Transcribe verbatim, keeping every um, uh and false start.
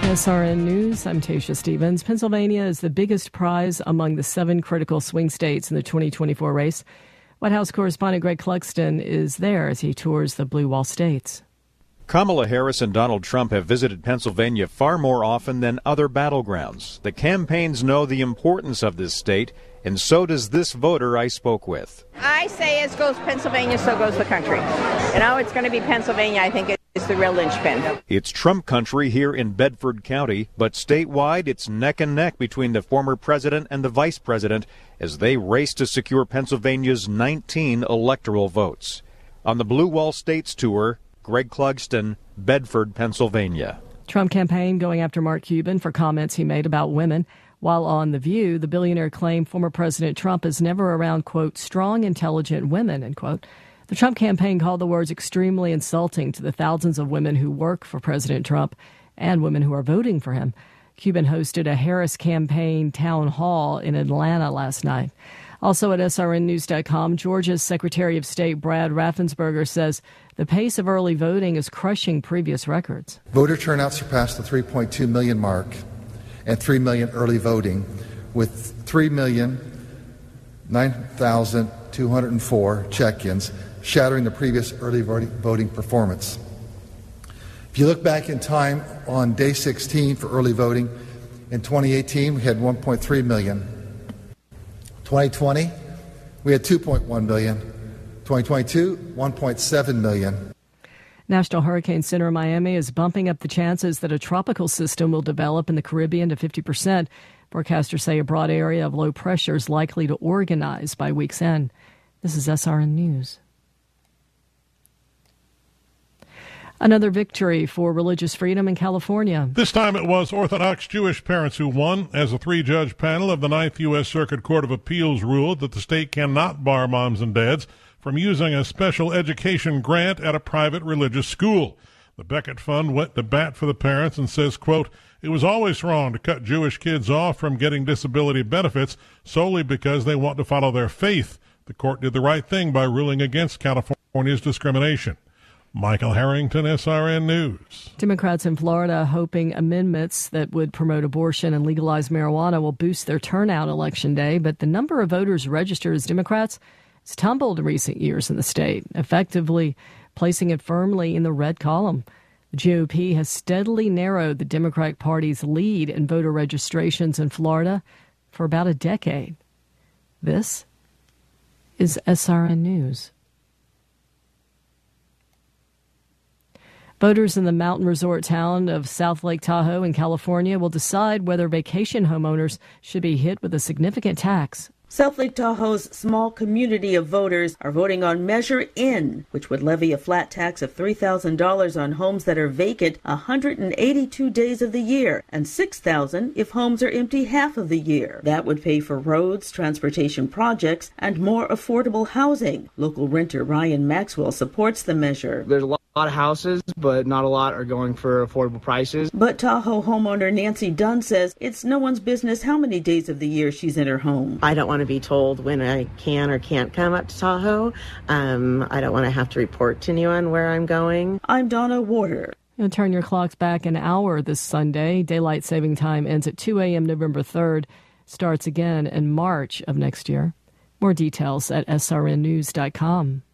With S R N News, I'm Tasha Stevens. Pennsylvania is the biggest prize among the seven critical swing states in the twenty twenty-four race. White House correspondent Greg Clugston is there as he tours the Blue Wall states. Kamala Harris and Donald Trump have visited Pennsylvania far more often than other battlegrounds. The campaigns know the importance of this state, and so does this voter I spoke with. I say as goes Pennsylvania, so goes the country. You know, it's going to be Pennsylvania, I think it's the real linchpin. It's Trump country here in Bedford County, but statewide it's neck and neck between the former president and the vice president as they race to secure Pennsylvania's nineteen electoral votes. On the Blue Wall States tour, Greg Clugston, Bedford, Pennsylvania. Trump campaign going after Mark Cuban for comments he made about women. While on The View, the billionaire claimed former President Trump is never around, quote, strong, intelligent women, end quote. The Trump campaign called the words extremely insulting to the thousands of women who work for President Trump and women who are voting for him. Cuban hosted a Harris campaign town hall in Atlanta last night. Also at S R N news dot com, Georgia's Secretary of State Brad Raffensperger says the pace of early voting is crushing previous records. Voter turnout surpassed the three point two million mark and three million early voting, with three million nine thousand two hundred four check-ins, shattering the previous early voting performance. If you look back in time on day sixteen for early voting, in twenty eighteen we had one point three million. twenty twenty, we had two point one million. twenty twenty-two, one point seven million. National Hurricane Center in Miami is bumping up the chances that a tropical system will develop in the Caribbean to fifty percent. Forecasters say a broad area of low pressure is likely to organize by week's end. This is S R N News. Another victory for religious freedom in California. This time it was Orthodox Jewish parents who won, as a three-judge panel of the Ninth U S Circuit Court of Appeals ruled that the state cannot bar moms and dads from using a special education grant at a private religious school. The Beckett Fund went to bat for the parents and says, quote, it was always wrong to cut Jewish kids off from getting disability benefits solely because they want to follow their faith. The court did the right thing by ruling against California's discrimination. Michael Harrington, S R N News. Democrats in Florida hoping amendments that would promote abortion and legalize marijuana will boost their turnout Election Day, but the number of voters registered as Democrats has tumbled in recent years in the state, effectively placing it firmly in the red column. The G O P has steadily narrowed the Democratic Party's lead in voter registrations in Florida for about a decade. This is S R N News. Voters in the mountain resort town of South Lake Tahoe in California will decide whether vacation homeowners should be hit with a significant tax. South Lake Tahoe's small community of voters are voting on Measure In, which would levy a flat tax of three thousand dollars on homes that are vacant one hundred eighty-two days of the year, and six thousand dollars if homes are empty half of the year. That would pay for roads, transportation projects, and more affordable housing. Local renter Ryan Maxwell supports the measure. There's a lot A lot of houses, but not a lot are going for affordable prices. But Tahoe homeowner Nancy Dunn says it's no one's business how many days of the year she's in her home. I don't want to be told when I can or can't come up to Tahoe. Um, I don't want to have to report to anyone where I'm going. I'm Donna Warder. You'll turn your clocks back an hour this Sunday. Daylight saving time ends at two a.m. November third, starts again in March of next year. More details at S R N news dot com.